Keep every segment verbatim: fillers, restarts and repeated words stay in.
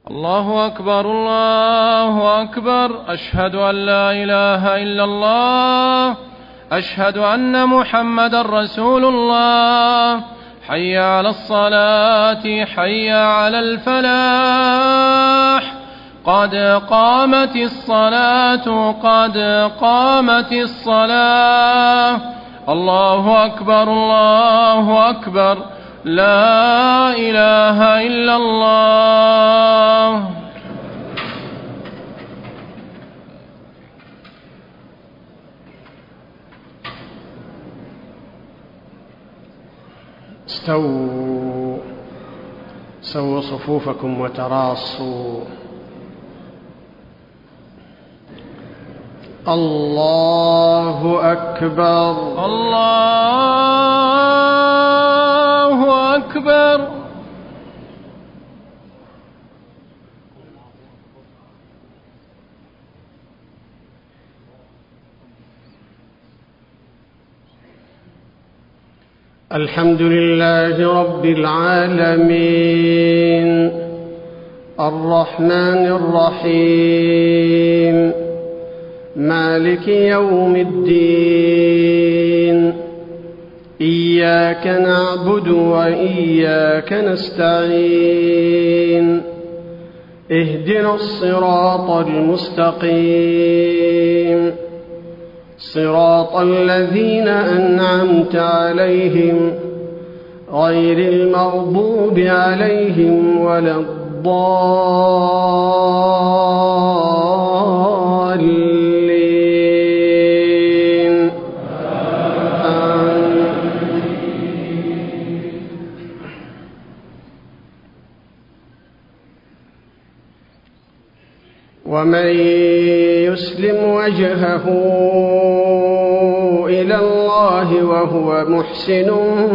الله أكبر الله أكبر. أشهد أن لا إله إلا الله. أشهد أن محمدا رسول الله. حي على الصلاة حي على الفلاح. قد قامت الصلاة قد قامت الصلاة. الله أكبر الله أكبر. لا إله إلا الله. استووا سووا صفوفكم وتراصوا. الله أكبر الله أكبر. الحمد لله رب العالمين الرحمن الرحيم مالك يوم الدين. إياك نعبد وإياك نستعين. اهدنا الصراط المستقيم صراط الذين أنعمت عليهم غير المغضوب عليهم ولا الضالين. ومن يسلم وجهه إلى الله وهو محسن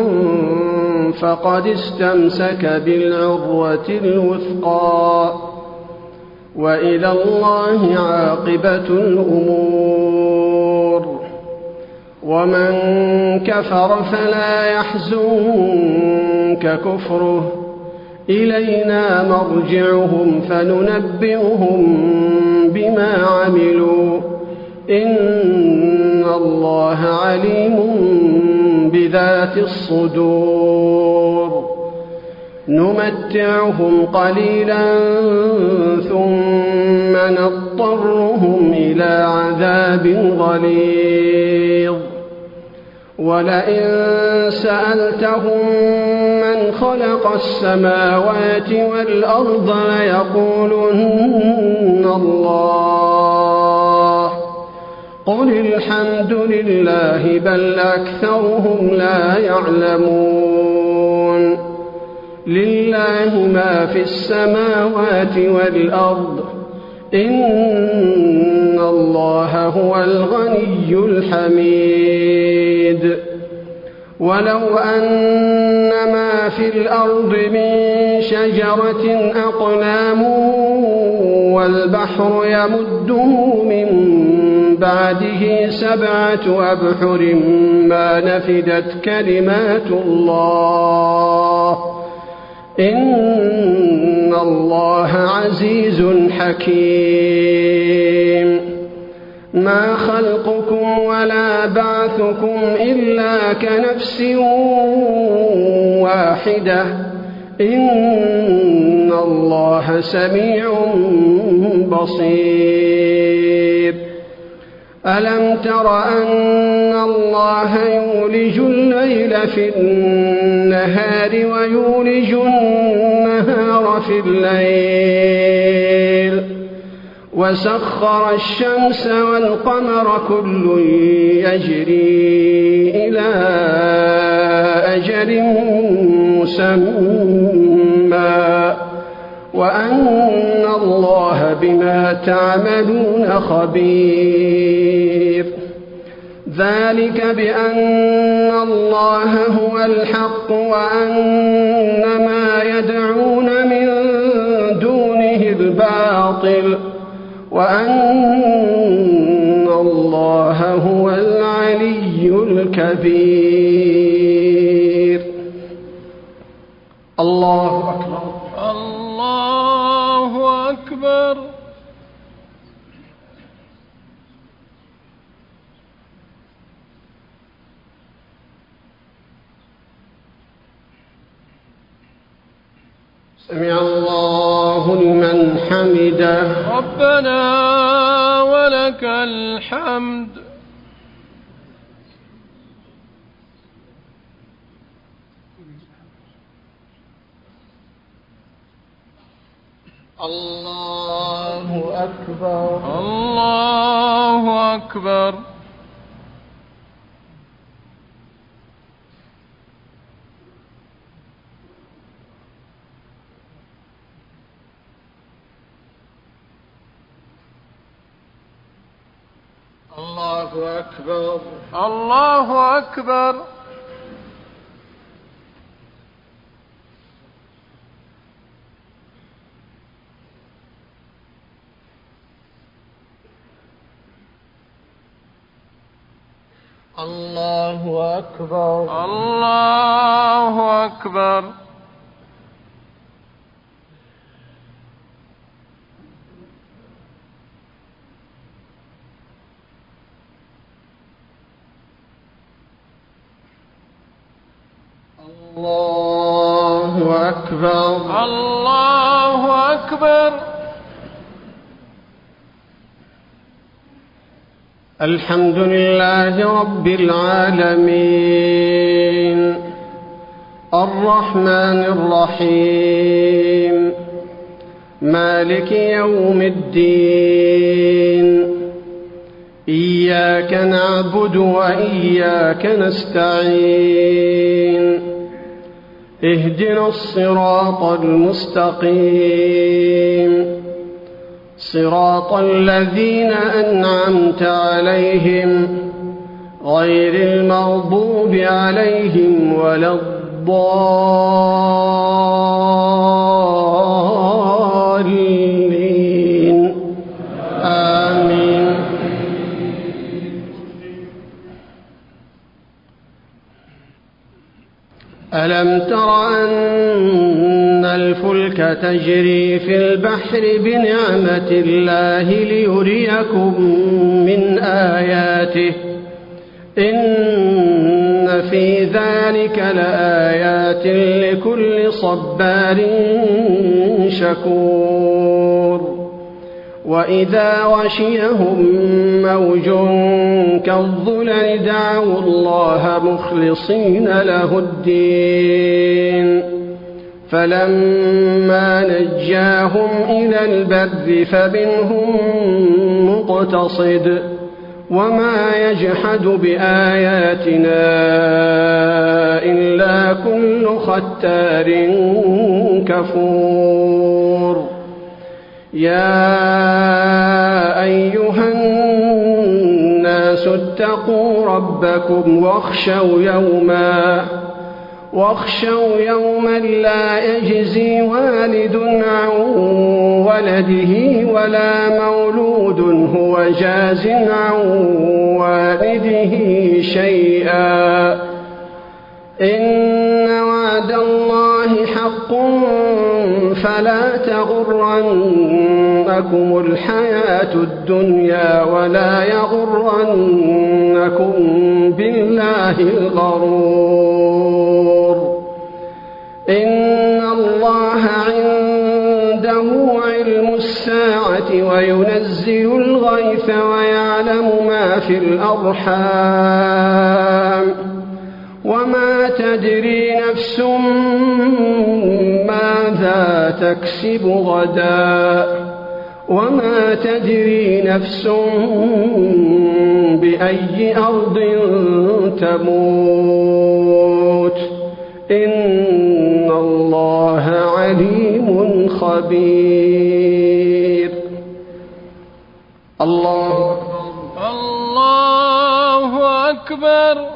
فقد استمسك بالعروة الوثقى وإلى الله عاقبة الأمور. ومن كفر فلا يحزنك كفره إلينا مرجعهم فننبئهم بما عملوا إن الله عليم بذات الصدور. نمتعهم قليلا ثم نضطرهم إلى عذاب غليظ. ولئن سألتهم من خلق السماوات والأرض ليقولن الله قل الحمد لله بل أكثرهم لا يعلمون. لله ما في السماوات والأرض إن الله هو الغني الحميد. ولو أن ما في الأرض من شجرة أقلام والبحر يمده من بعده سبعة أبحر ما نفدت كلمات الله إن الله عزيز حكيم. ما خلقكم ولا بعثكم إلا كنفس واحدة إن الله سميع بصير. ألم تر أن الله يولج الليل في النهار ويولج النهار في الليل وسخر الشمس والقمر كل يجري إلى أجل مسمى وأن الله بما تعملون خبير. ذلك بأن الله هو الحق وأن ما يدعون من دونه الباطل وأن الله هو العلي الكبير. الله أكبر الله أكبر. سمع الله لمن حمده. ربنا ولك الحمد. الله أكبر. الله أكبر. الله أكبر. الله أكبر. الله أكبر. الله أكبر. الله أكبر. الله أكبر. الحمد لله رب العالمين الرحمن الرحيم مالك يوم الدين إياك نعبد وإياك نستعين اهدنا الصراط المستقيم صراط الذين أنعمت عليهم غير المغضوب عليهم ولا الضالين آمين. ألم تر أن الفلك تجري في البحر بنعمة الله ليريكم من آياته إن في ذلك لآيات لكل صبار شكور. وإذا غشيهم موج كالظلل دعوا الله مخلصين له الدين فلما نجاهم إلى البر فمنهم مقتصد وما يجحد بآياتنا إلا كل ختار كفور. يا أيها الناس اتقوا ربكم واخشوا يوما واخشوا يوما لا يجزي والد عن ولده ولا مولود هو جاز عن والده شيئا إن وعد الله حق فلا تغرنكم الحياة الدنيا ولا يغرنكم بالله الغرور. إن الله عنده علم الساعة وينزل الغيث ويعلم ما في الأرحام وما تدري نفس ماذا تكسب غدا وما تدري نفس بأي أرض تموت إن الله عليم خبير. الله أكبر. الله أكبر.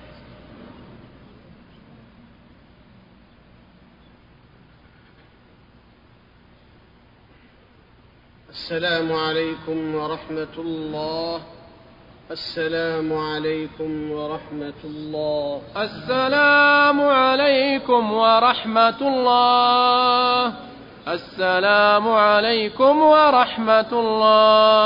السلام عليكم ورحمة الله. السلام عليكم ورحمة الله. السلام عليكم ورحمة الله. السلام عليكم ورحمة الله.